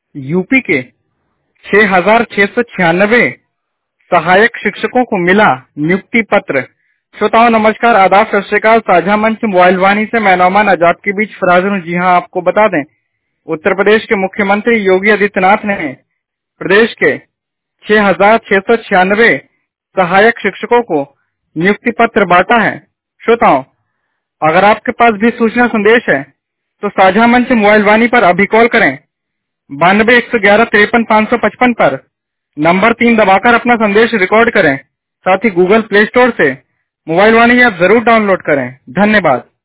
UP के 6,696 सहायक शिक्षकों को मिला नियुक्ति पत्र। श्रोताओं नमस्कार, आदाब, सत श्री अकाल। साझा मंच मोबाइल वाणी से मैं नौमान आजाद के बीच फराज हूं। जी हां, आपको बता दें, उत्तर प्रदेश के मुख्यमंत्री योगी आदित्यनाथ ने प्रदेश के 6,696 सहायक शिक्षकों को नियुक्ति पत्र बांटा है। श्रोताओं, अगर आपके पास भी सूचना संदेश है तो साझा मंच मोबाइल वाणी पर अभी कॉल करें 92 111 53 555 पर नंबर 3 दबाकर अपना संदेश रिकॉर्ड करें। साथ ही गूगल प्ले स्टोर से मोबाइल वाणी ऐप जरूर डाउनलोड करें। धन्यवाद।